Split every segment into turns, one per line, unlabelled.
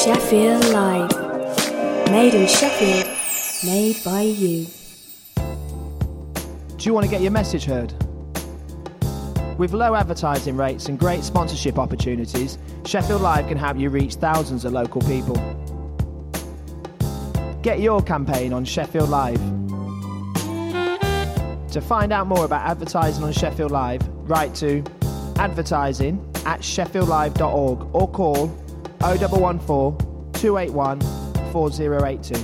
Sheffield Live. Made in Sheffield, made by you.
Do you want to get your message heard? With low advertising rates and great sponsorship opportunities, Sheffield Live can help you reach thousands of local people. Get your campaign on Sheffield Live. To find out more about advertising on Sheffield Live, write to advertising@sheffieldlive.org or call 0114 281 4082.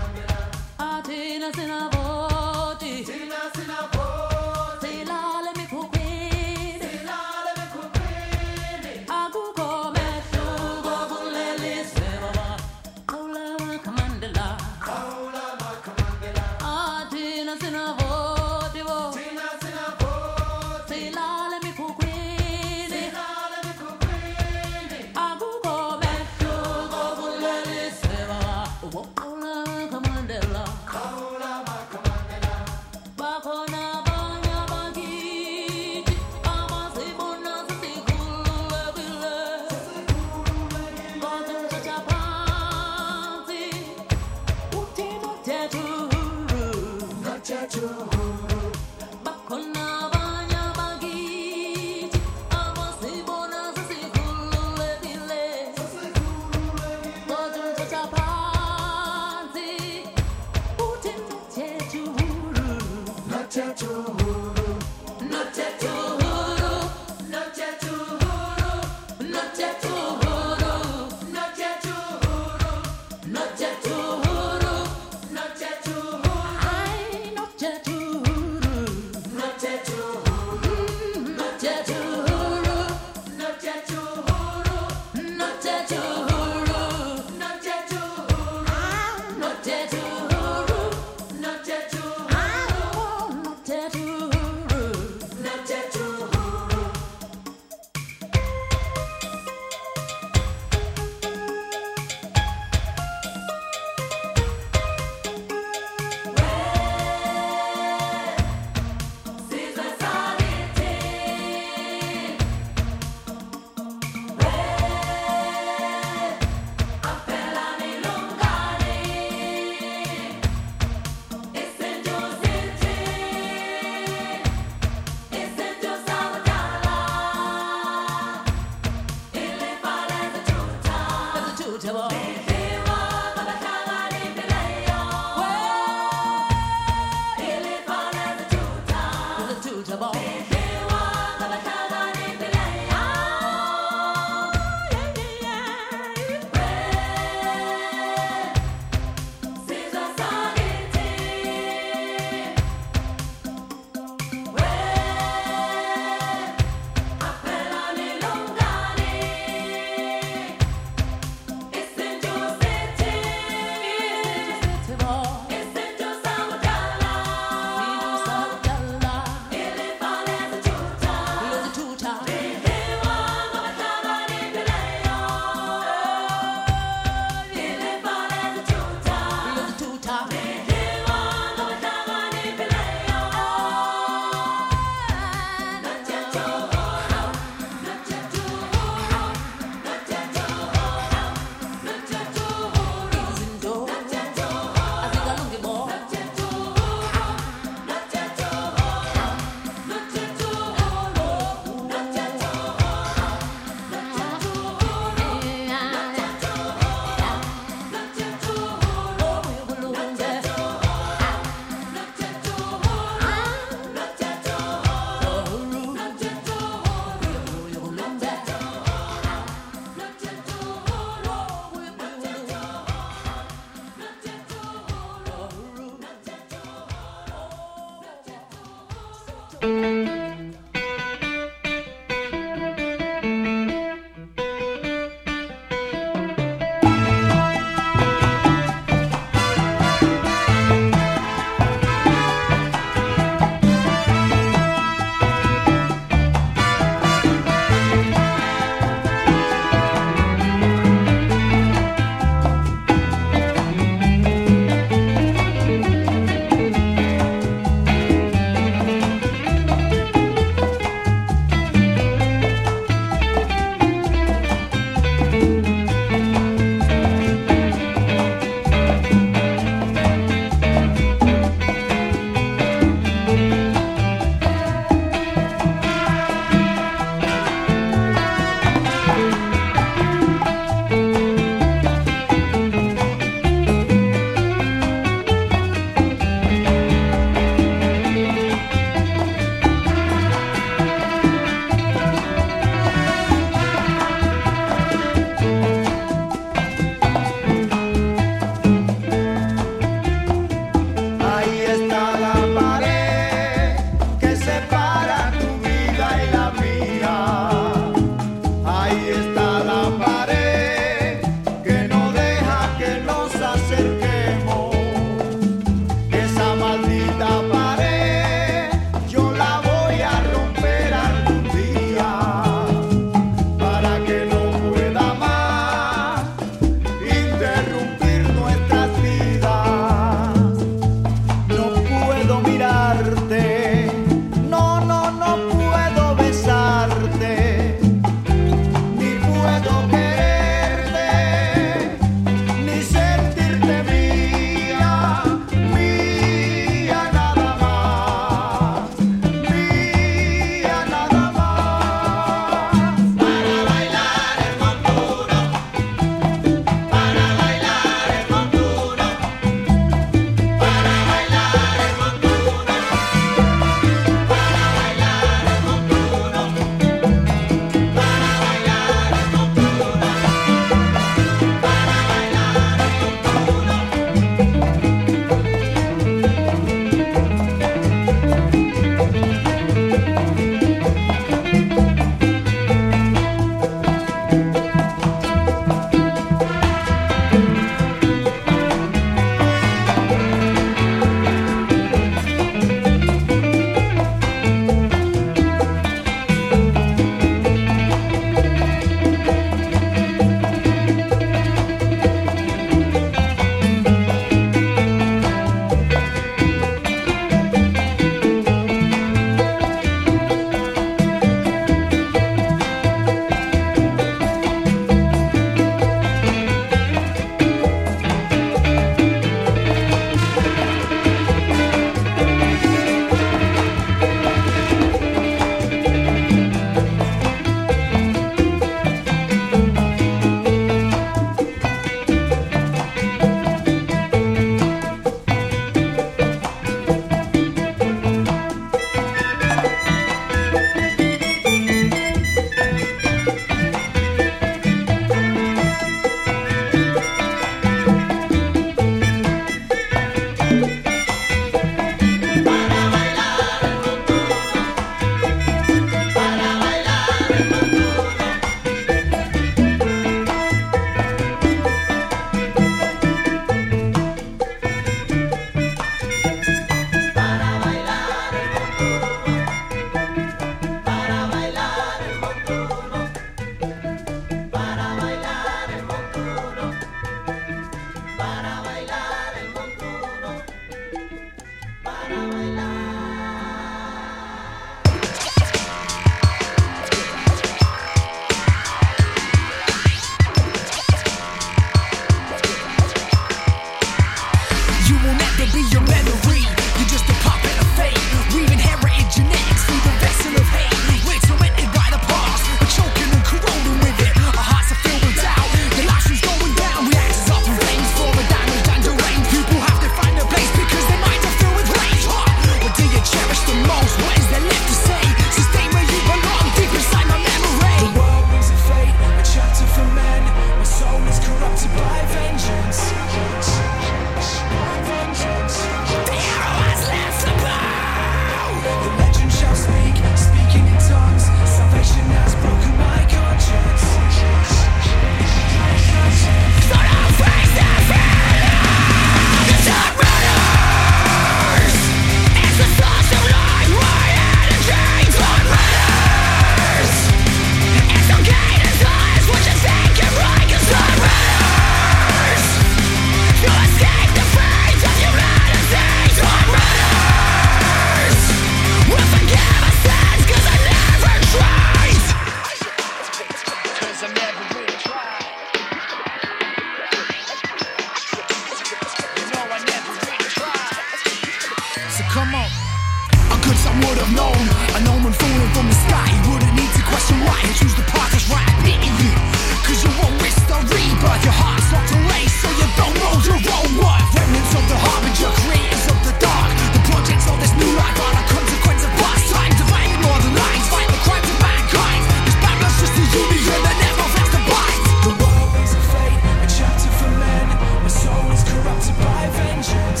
would have known. An omen falling from the sky. He wouldn't need to question right and choose the path that's right. Pity you, cause you won't risk the rebirth. Your heart's not to lace, so you don't know your own worth. Remnants of the harbinger, creators of the dark. The projects of this new life are a consequence of past time. Divine more than lines, fight the crimes of mankind. This battle's just a union that never fails to bite. The world is a fate, a chapter for men. The soul is corrupted by vengeance.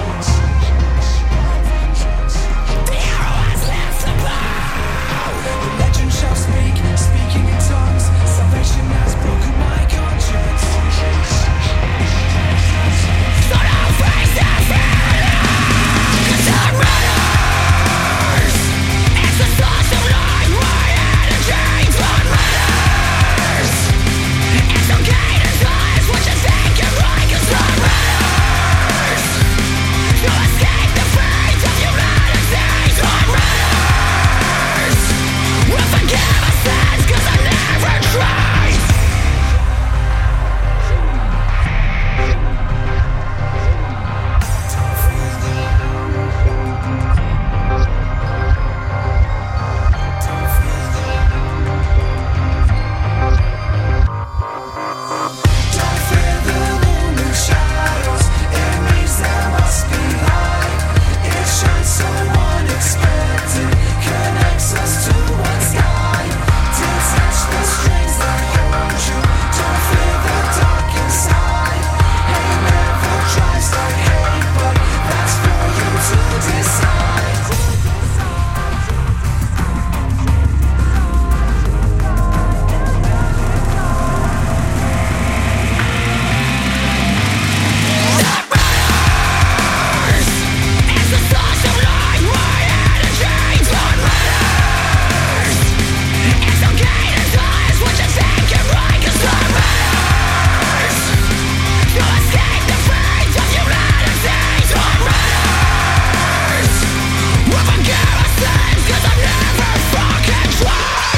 The arrow has left the bow. The legend shall speak, speaking in tongues. Salvation has broken my conscience. So now face the failure, 'cause I'm runners. It's the source of life, my energy from runners. It's okay to decide what you think you're right, 'cause I'm runners. To escape the fate of humanity, I'm runners. We'll forgive our sins, 'cause I never tried. Don't fear the moon and shadows. It means there must be light. It shines so unexpected, connects us to one sky. Detach the strings that hold you. Don't fear the dark inside. Hate never drives like hate, but that's for you to decide. It's the source of life, my energy from runners. It's okay to decide what you think you're right, 'cause I'm runners. To escape the fate of humanity, I'm runners. We'll forgive our sins, 'cause I've never fucking tried.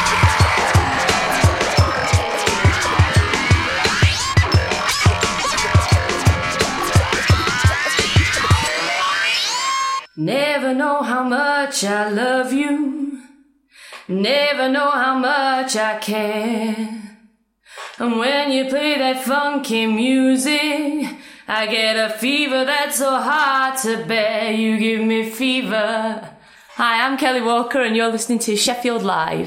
Never know how much I love you. Never know how much I care. And when you play that funky music, I get a fever that's so hard to bear. You give me fever. Hi, I'm Kelly Walker and you're listening to Sheffield Live.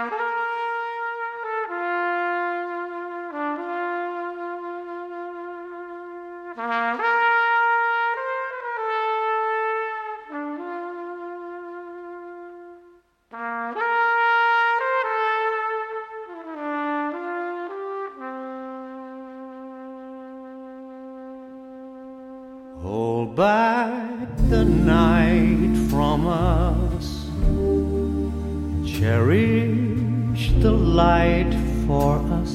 Hold back the night from us. Cherish the light for us.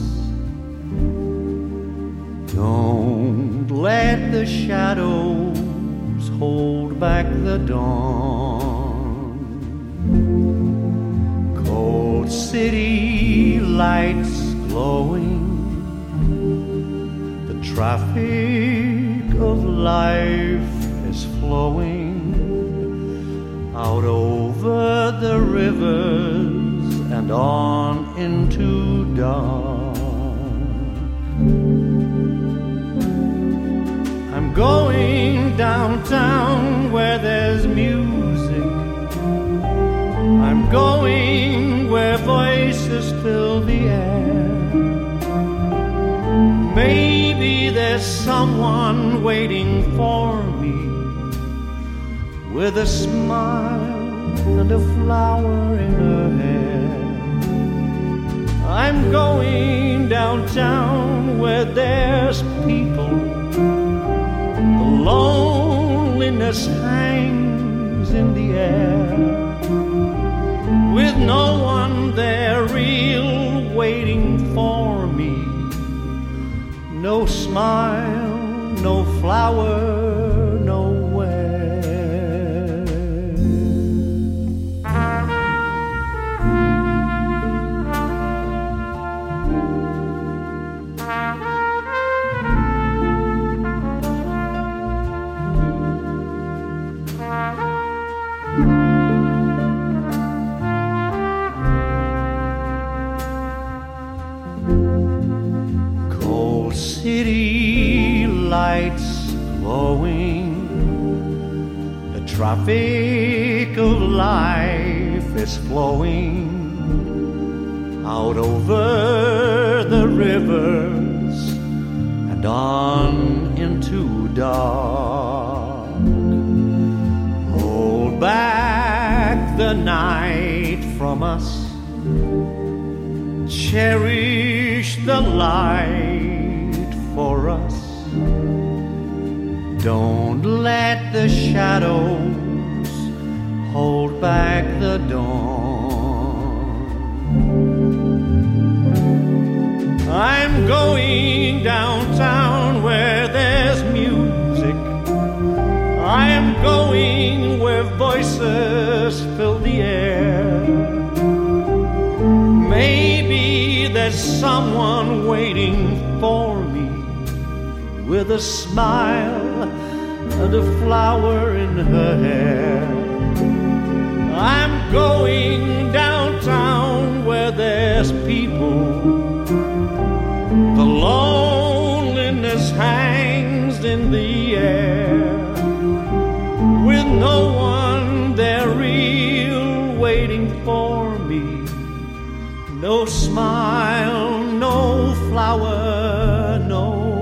Don't let the shadows hold back the dawn. Cold city lights glowing. The traffic of life is flowing out over the rivers and on into dawn. I'm going downtown where there's music. I'm going where voices fill the air. Maybe there's someone waiting for me with a smile and a flower in her hair. I'm going downtown where there's people. The loneliness hangs in the air, with no one there real waiting for me. No smile, no flower, nowhere. Cold city lights glowing, the traffic of life is flowing out over the rivers and on into dark. Hold back the night from us, cherish the light for us. Don't let the shadows hold back the dawn. I'm going downtown where there's music. I am going where voices fill the air. Maybe there's someone waiting for me with a smile and a flower in her hair. I'm going downtown where there's people. The loneliness hangs in the air, with no one there real waiting for me. No smile, no flower, nowhere.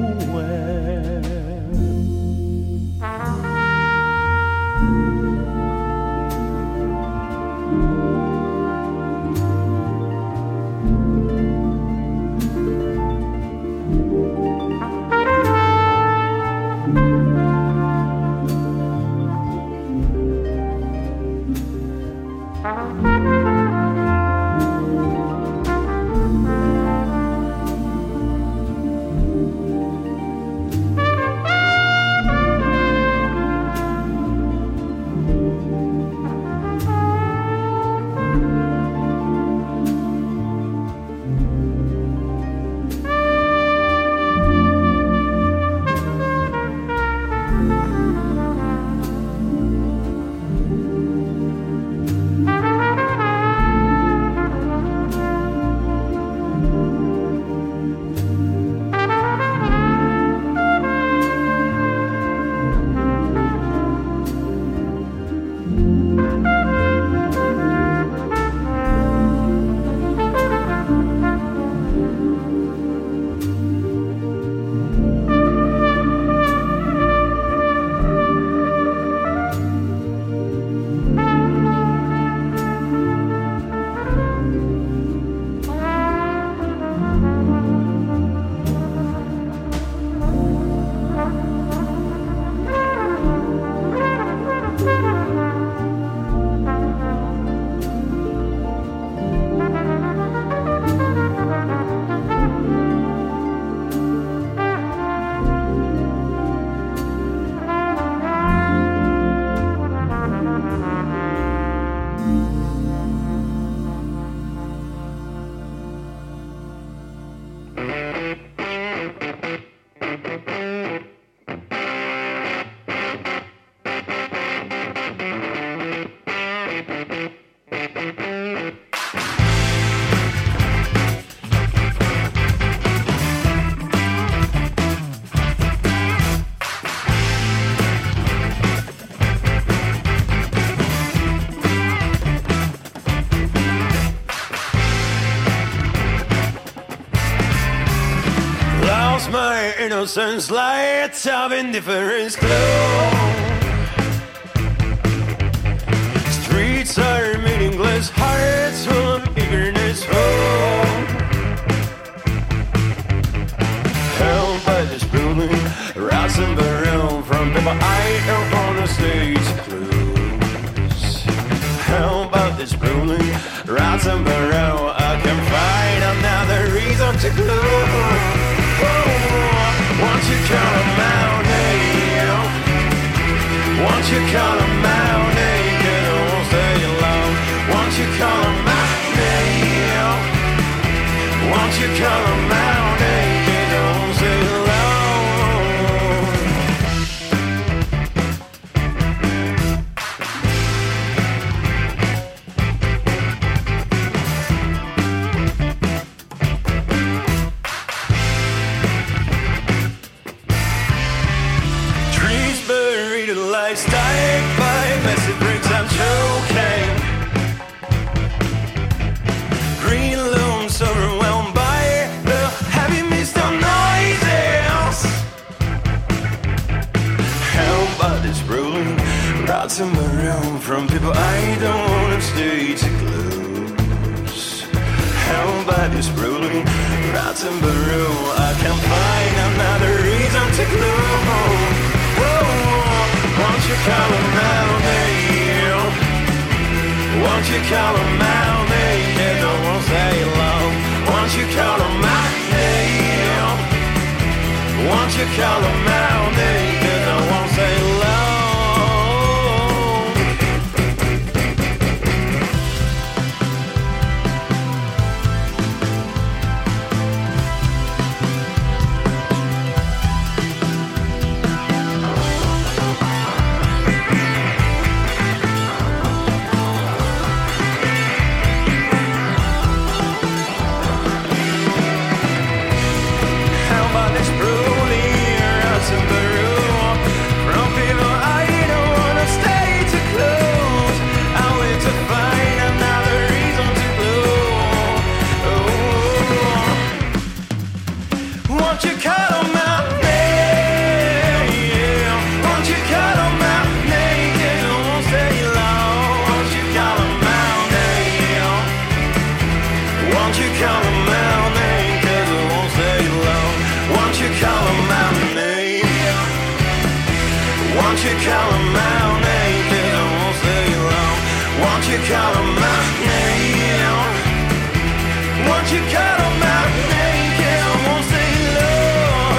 My innocence, lights of indifference glow. Streets are meaningless, hearts full of eagerness. Oh, held by this building, rats and barrel from people I know on the stage clues. Held by this building, rats and barrel, I can find another reason to glue. Once you call 'em out, hey, once you call 'em out, naked, I won't stay alone. Once you call 'em out, hey, once you call 'em out, naked, I won't stay alone. in my room from people I don't wanna stay too close. Held by this rolling rats in my room, I can't find another reason to close. Won't you call him out, name? Won't you call him out, name? They don't stay long. Won't you call him out, name? Won't you call him out, name? They don't stay long. Call him out, name, 'cause I won't stay long.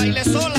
baile sola.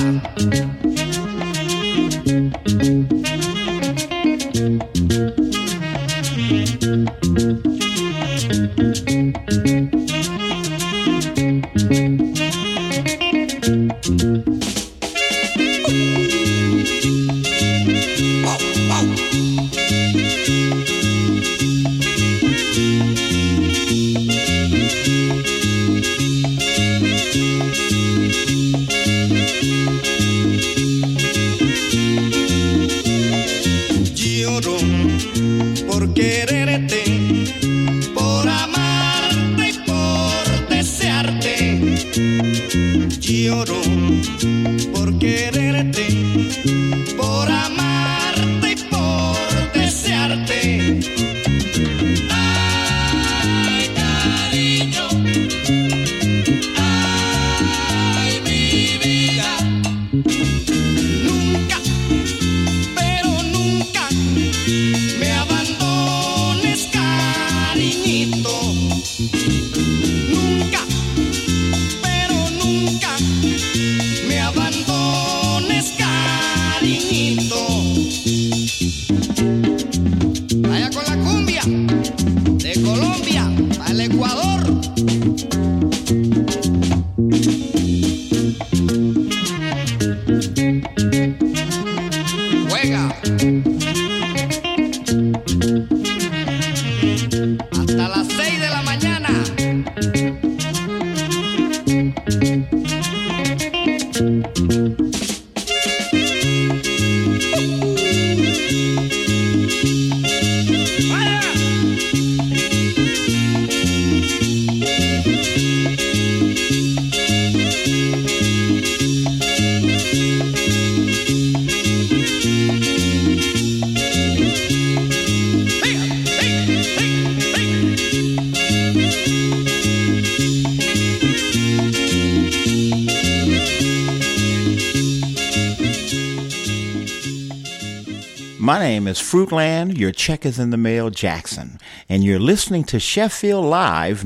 My name is Fruitland, your check is in the mail, Jackson, and you're listening to Sheffield Live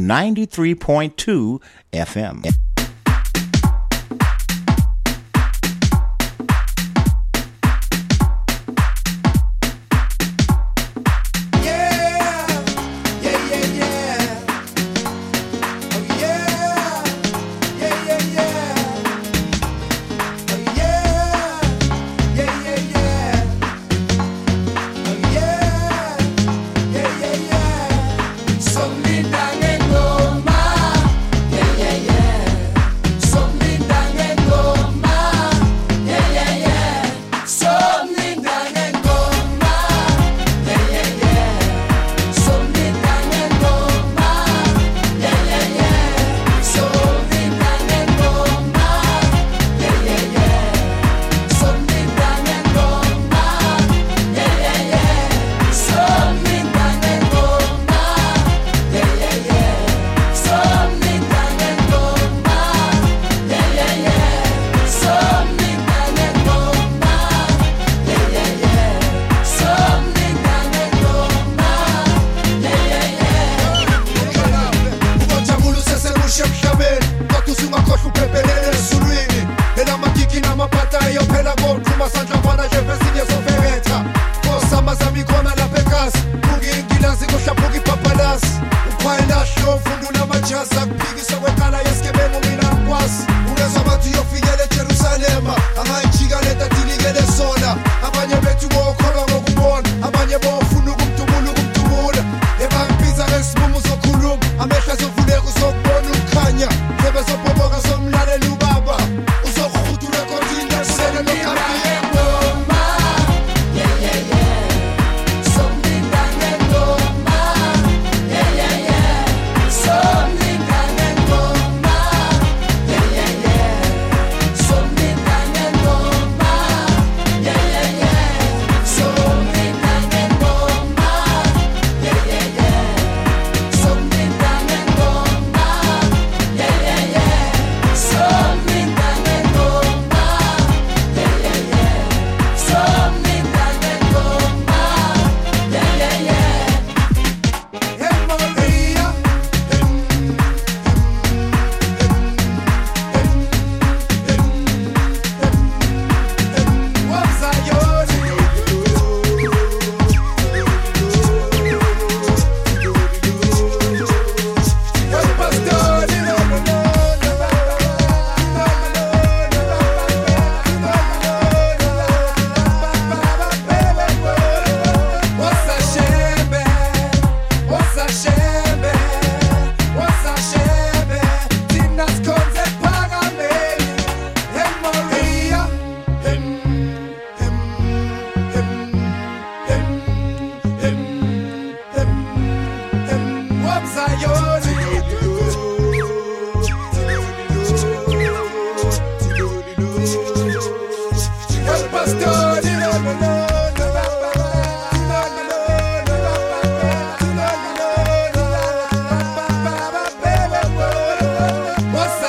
93.2 FM.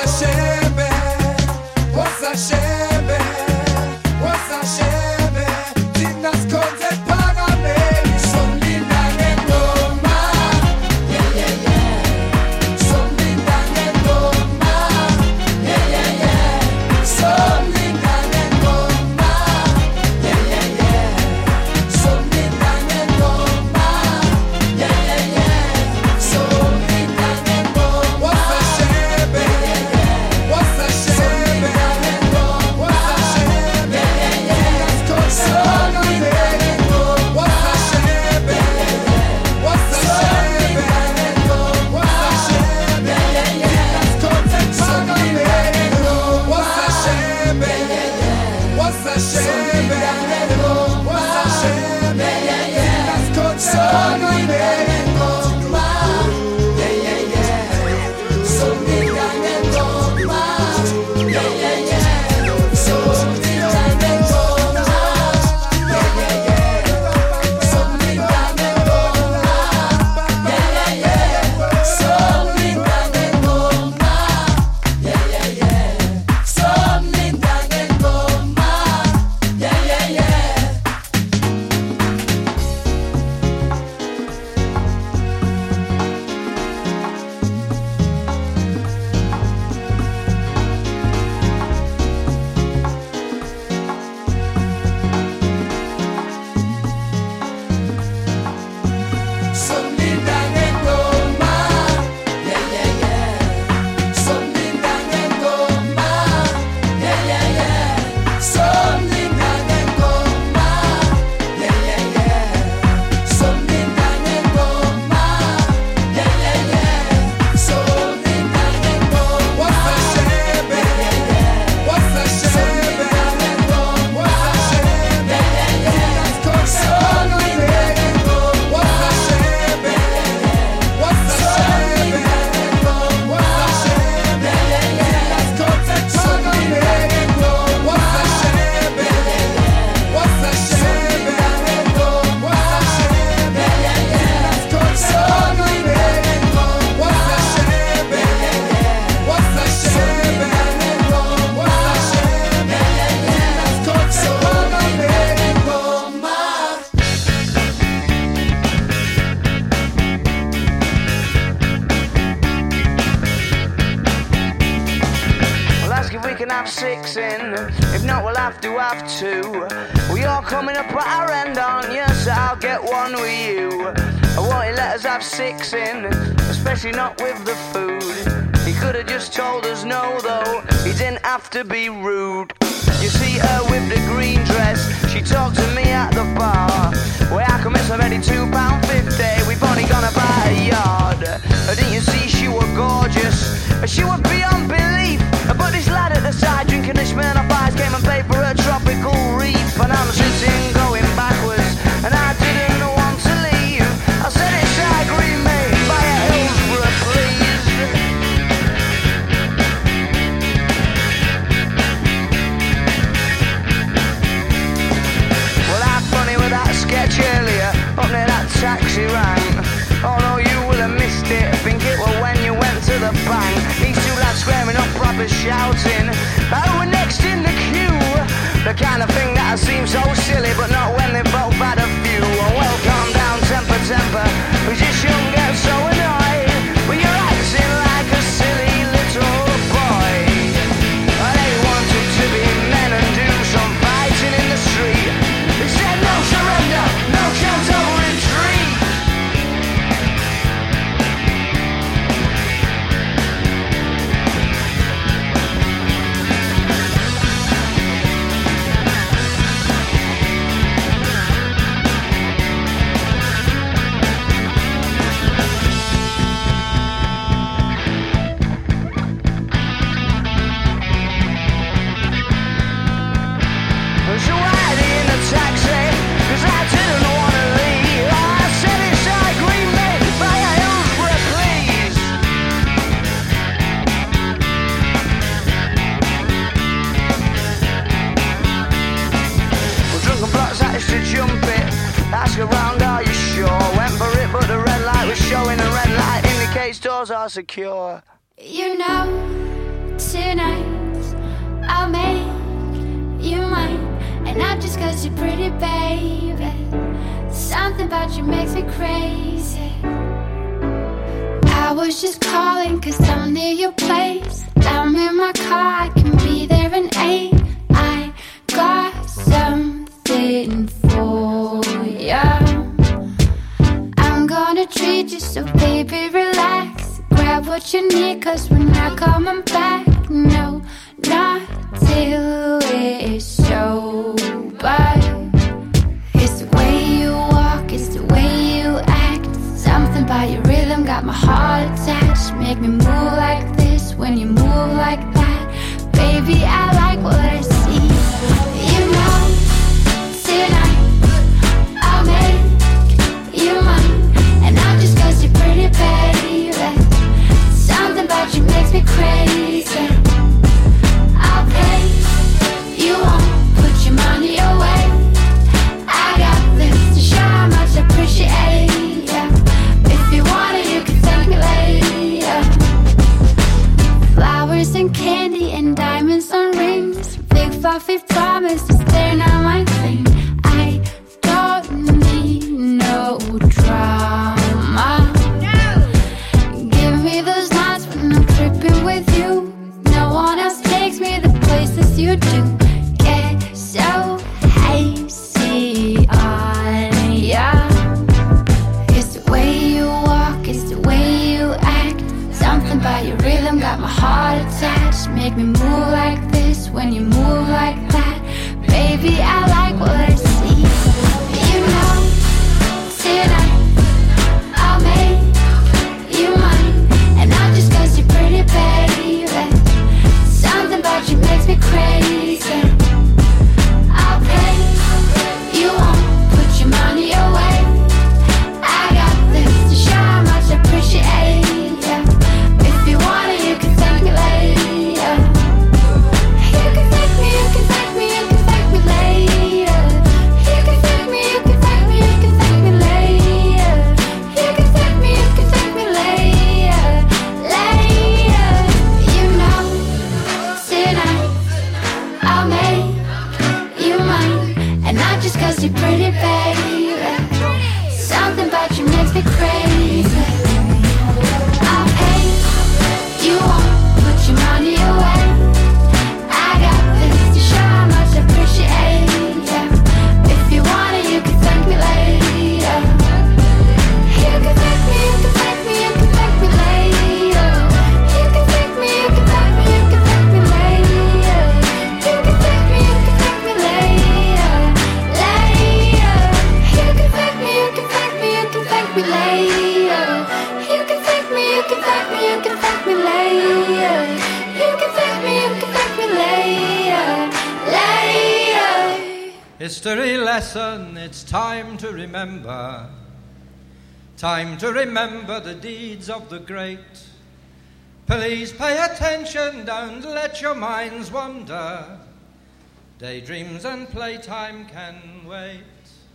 have six in. If not, we'll have two. We all coming up at our end, aren't you? So I'll get one with you. I won't let us have six in, especially not with the food. He could have just told us no, though. He didn't have to be rude. You see her with the green dress, she talked to me at the bar. Where I can miss already £2.50. We've only gone about a yard. Didn't you see she was gorgeous? She was beyond belief. But this lad at the side drinking the Smirnoff Ice came and paid for a tropical reef. And I'm sitting going backwards, and I didn't want to leave. I said it's I agree, mate, by a Hillsborough, please. Well, I'm funny with that sketch earlier, up near that taxi rank. Although you will have missed it, I think it was when you went to the bank. These two lads squaring up, proper shouting. Oh, we're next in the queue. The kind of thing that seems so silly, but not when they both had a few. Oh, well, calm down, temper. We just shouldn't get so annoyed. But you're acting like a silly little boy. They wanted to be men and do some fighting in the street. They said no surrender, no chance of retreat. Around, are you sure? Went for it, but the red light was showing. The red light indicates doors are secure.
You know, cause you're pretty, baby. Something about you makes me crazy. I was just calling cause I'm near your place. I'm in my car, I can be there in 8. I got something for ya. I'm gonna treat you, so baby relax. Grab what you need cause we're not coming back. No, not till it's sober. It's the way you walk, it's the way you act. Something about your rhythm got my heart attached. Make me move like this when you move like that. Baby, I like what I see. You know, tonight I'll make you mine. And not just cause you're pretty, baby. Something about you makes me crazy. I'll pay you won't put your money away. I got this to show how much I appreciate ya. If you want it, you can thank me later. Flowers and candy and diamonds on rings. Big fluffy promises, they're not my thing. I don't need no drama. Give me those nights when I'm tripping with you. No one else takes me the places you do. Get so hazy on ya. It's the way you walk, it's the way you act. Something about your rhythm got my heart attached. Make me move like this when you move like that. Baby, I like what I see. You know, tonight I'll make you mine. And not just cause you're pretty, baby. Something about you makes me crazy. I'll pay you won't put your money away. I got this to show how much I appreciate ya. If you want it, you can thank me later. You can thank me, you can thank me, you can thank me later. You can thank me, you can thank me, you can thank me later. You can thank me, you can thank me later. Later, you know, tonight I'll make you mine. And not just cause you're pretty, baby. Something about you makes me crazy. I'll pay you won't put your money away. I got this to show how much I appreciate ya. If you want it, you can thank me later. You can thank me, you can thank me, you can thank me later. You can thank me, you can thank me, you can thank me later. You can thank me, you can thank me later. Later. You can thank me, you can thank me, you can thank me later. You can thank me, you can thank me, you can thank me later. You can thank me, you can thank me later. Later.
History lesson, it's time to remember. Time to remember the deeds of the great. Please pay attention, don't let your minds wander. Daydreams and playtime can wait.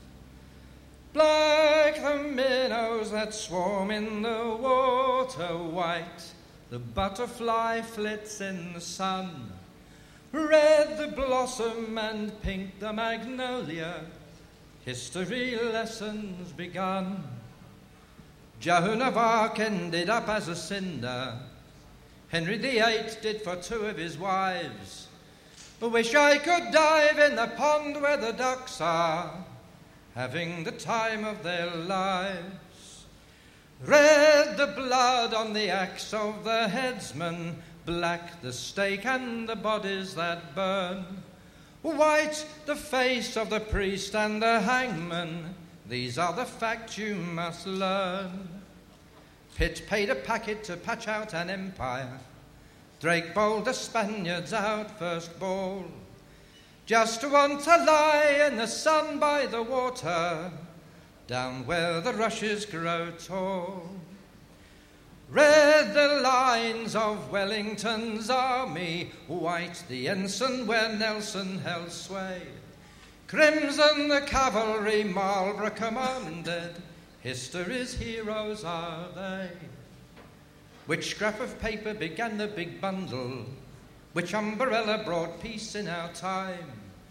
Black the minnows that swarm in the water, white the butterfly flits in the sun, red the blossom and pink the magnolia. History lessons begun. Joan of Arc ended up as a cinder. Henry VIII did for 2 of his wives. Wish I could dive in the pond where the ducks are, having the time of their lives. Red the blood on the axe of the headsman, black the stake and the bodies that burn, white the face of the priest and the hangman. These are the facts you must learn. Pitt paid a packet to patch out an empire. Drake bowled the Spaniards out first ball. Just want to lie in the sun by the water, down where the rushes grow tall. Red the lines of Wellington's army, white the ensign where Nelson held sway. Crimson the cavalry Marlborough commanded, history's heroes are they. Which scrap of paper began the big bundle? Which umbrella brought peace in our time?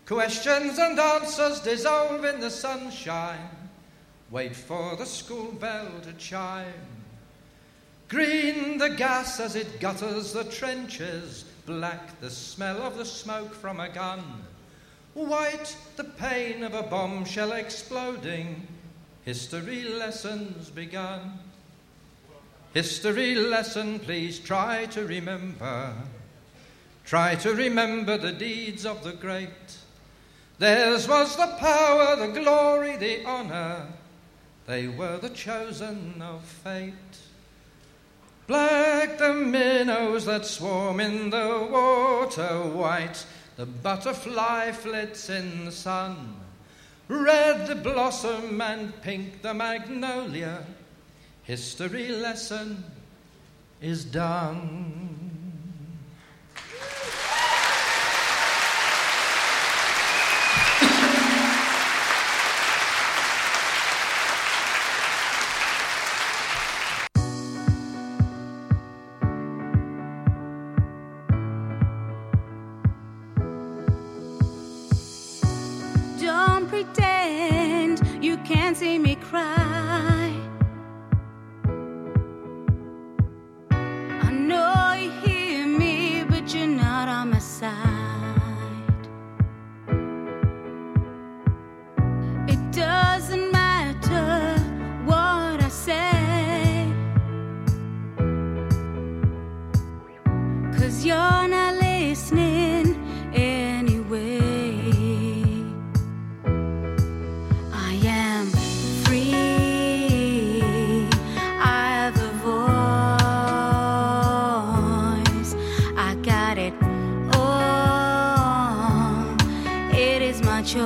Questions and answers dissolve in the sunshine. Wait for the school bell to chime. Green the gas as it gutters the trenches. Black the smell of the smoke from a gun. White the pain of a bombshell exploding. History lessons begun. History lesson, please try to remember. Try to remember the deeds of the great. Theirs was the power, the glory, the honour. They were the chosen of fate. Black the minnows that swarm in the water, white the butterfly flits in the sun, red the blossom and pink the magnolia. History lesson is done.
Don't pretend you can't see me cry. I know you hear me, but you're not on my side. It doesn't matter what I say, 'cause you're not listening anyway. I am free, I have a voice, I got it all, it is my choice.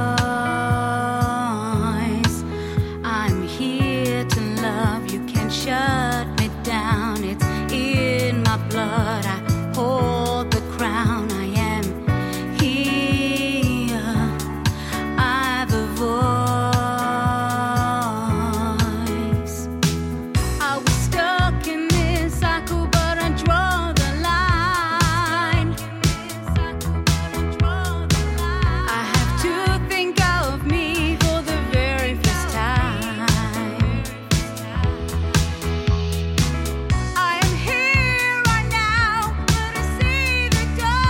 I'm here to love, you can't shut me down, it's in my blood, I hold the crown, I am here, I have a voice. I was stuck in this cycle, but I draw the line. I have to think of me for the very first time. I am here right now, but I see the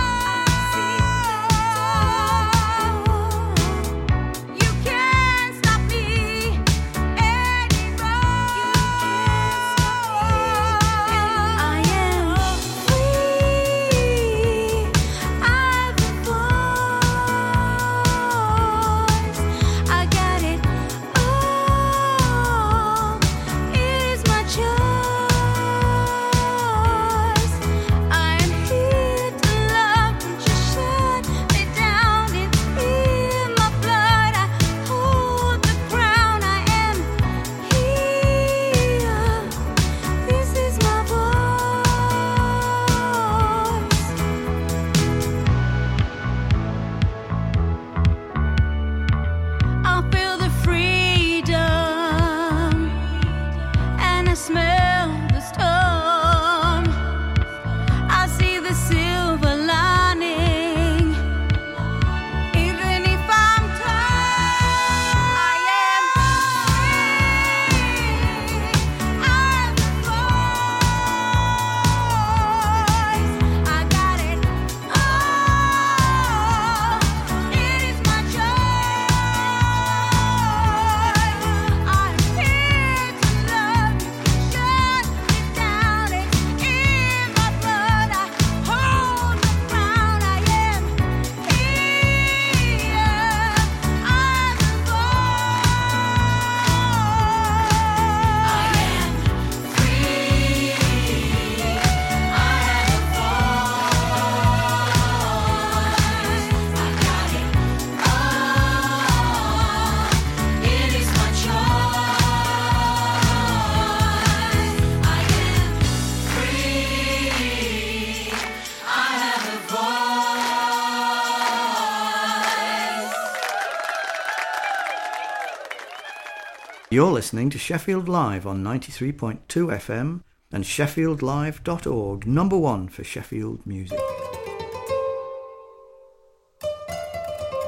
door. You can't stop me anymore. I am free, I have a voice, I got it all, it is my choice. I am here to love, don't you shut me down, it's in my blood, I hold the crown, I am here, this is my voice. I feel the freedom and I smell the storm. I see the silver lining, even if I'm torn. I am free, I have a voice, I got it all, it is my choice. I'm here to love, you can shut me down, it's in my blood, I hold the crown, I am here, I have a voice. I am free, I have a voice, I got it all, it is my choice. I am free, I have a voice.
You're listening to Sheffield Live on 93.2 FM and sheffieldlive.org, number one for Sheffield music.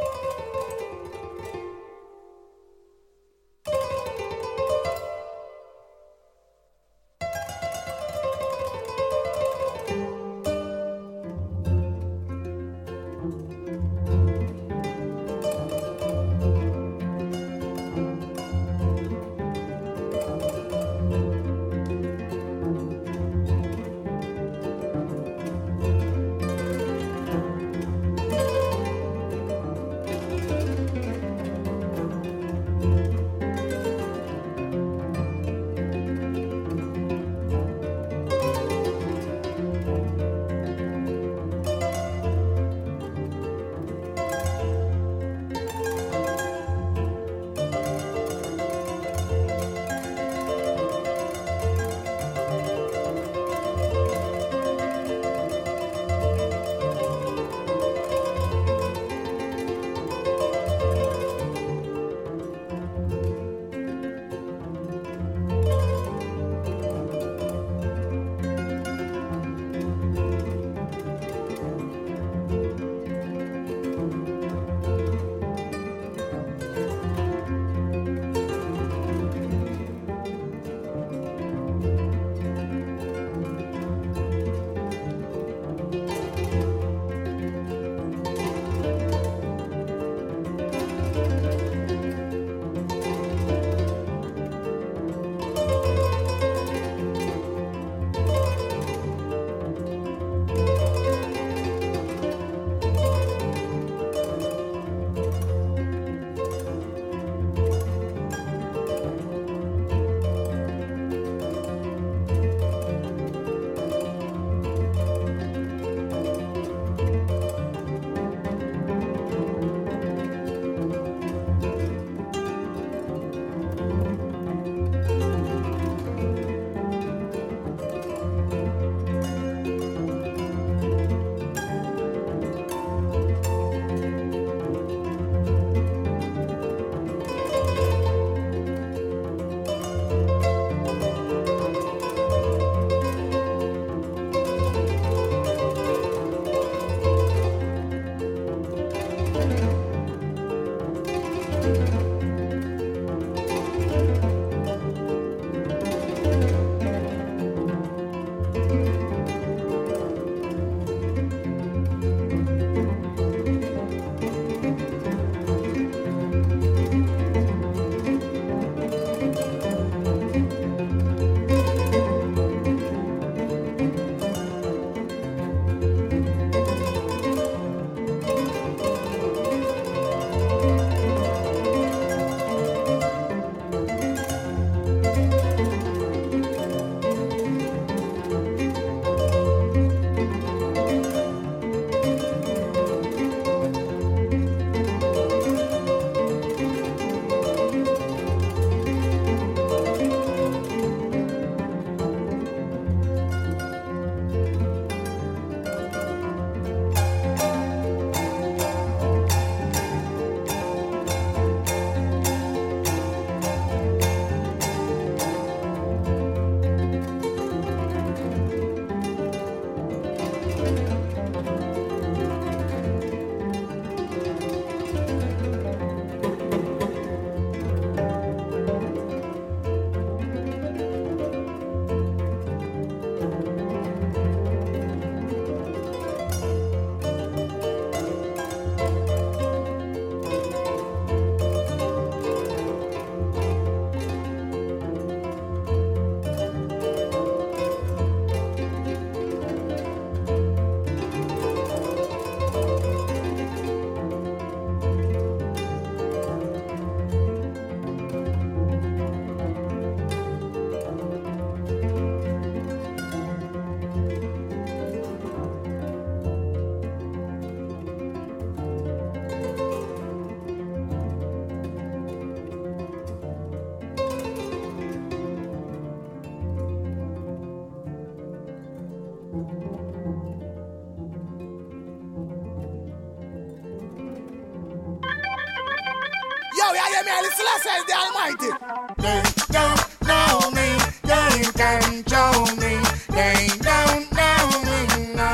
Yo, yeah, yeah, man, listen, says the Almighty. They don't know me, they can't control me. They don't know me, no.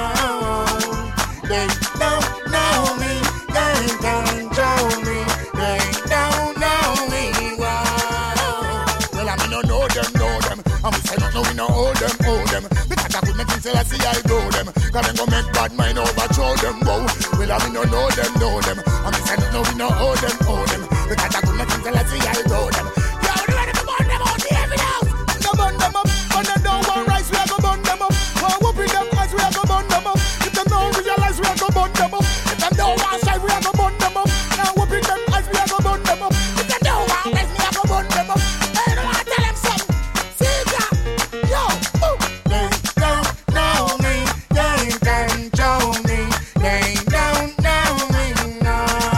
They don't know me, they can't control me. They don't know me, wow. Well, I mean, no know them. And we say no, we no hold them. Because I could make it till I see I go them. Cause them go make bad mind overthrow them, whoa. Well, I mean, no know them. And we say no, we no hold them. Because I could make it till I see I go them. Yo, we ready to burn them out the heavy house. Go burn them up. And they don't want rice, we are go burn them up. While whooping them eyes, we are go burn them up. If they don't realize, we are go burn them up. If they don't want shy, we are go burn them up. Now whooping them eyes, we are go burn them up. If they don't want rice, we are go burn them up. Hey, don't want to tell them something. See that? Yo, ooh. They don't know me, they can't control me. They don't know me, no.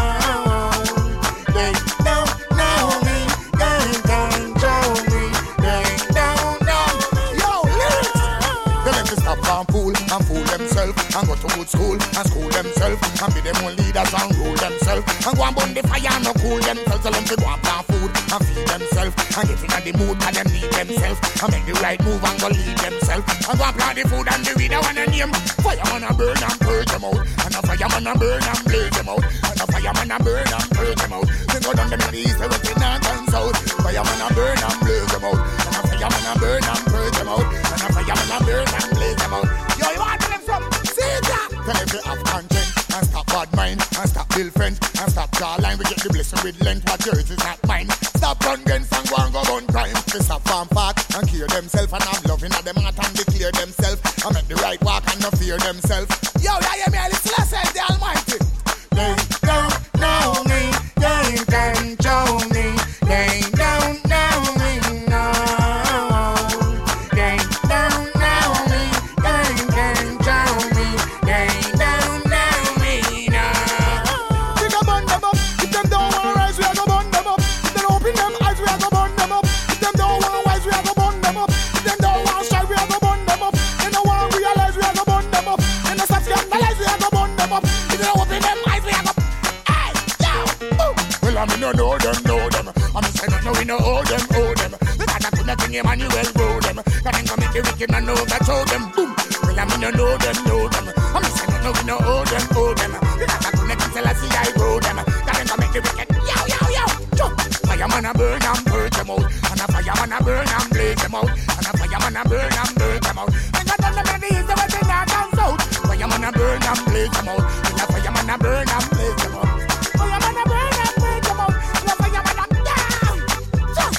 They don't know me, they can't control me. They don't know me. Yo, lyrics. They let me stop and fool themselves. And go to good school and school themselves. And be them own leaders and rule themselves. And go and burn the fire and no cool themselves. Tell them to go and plant food and feed themselves. And get in the mood and them need themselves. And make the right move and go lead themselves. And go and plant the food and the weed I wanna name. Fireman and burn and purge them out. And a fireman and burn and blaze them out. And a fireman and burn and purge them out. Then go down them in the east, west, north and south. Fireman and burn and blaze them out. And a fireman and burn and purge them out. And a fireman and burn and blaze them out. Yo, you want to them from? See that? Tell them to have conscience and stop bad mind and stop bill friends and stop jawline. We get the blessing with length. What yours is not mine. Stop run guns and go and go gun crime. They stop farm fat and clear themselves and have loving at them heart and declare themselves and make the right walk and not fear themselves. Yo, that hear me, listen, says the Almighty. They don't know me, they can't control me. They don't know me, no. They don't know me, they can't control me. They don't know me, no. We go burn them up. If them don't want rise, we are go burn them up. If they open them eyes, we are go burn them up. If them don't want wise, we are go burn them up. If them don't want shy, we are go burn them up. They don't want realize, we are go burn them up. They don't stop scandalize, we are go burn them up. If they don't open them eyes, we are go. Hey, yo, ooh. Well, I mean, no know them. I'm saying no, we know owe them. Because I could not think Emmanuel grow them. Can then come make the wicked and overthrow them. Boom. Well, I mean, no know them. I'm saying no, we know owe them. Because I could not think I see I grow them. Can then come make the wicked. Yo. Jump. Fireman a burn and purge them out. And a fireman a burn and blaze them out. And a fireman a burn and burn them out. And I done them in the east, the west, the north and south. Fireman a burn and blaze them out. And a fireman a burn and blaze them out. Fireman a burn and blaze them out. And a fireman a down. Jump.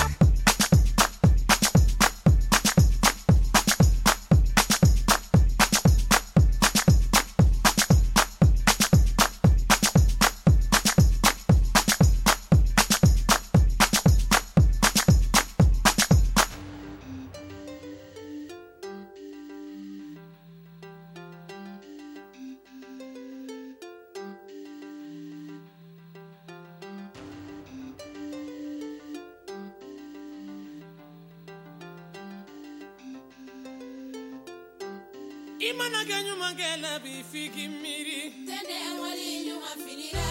Imana ganyu mangela bi fiki miri. Tende wali nyuma finira.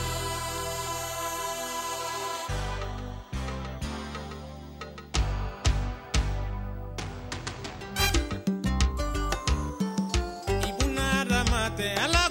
Ibuna ramate ala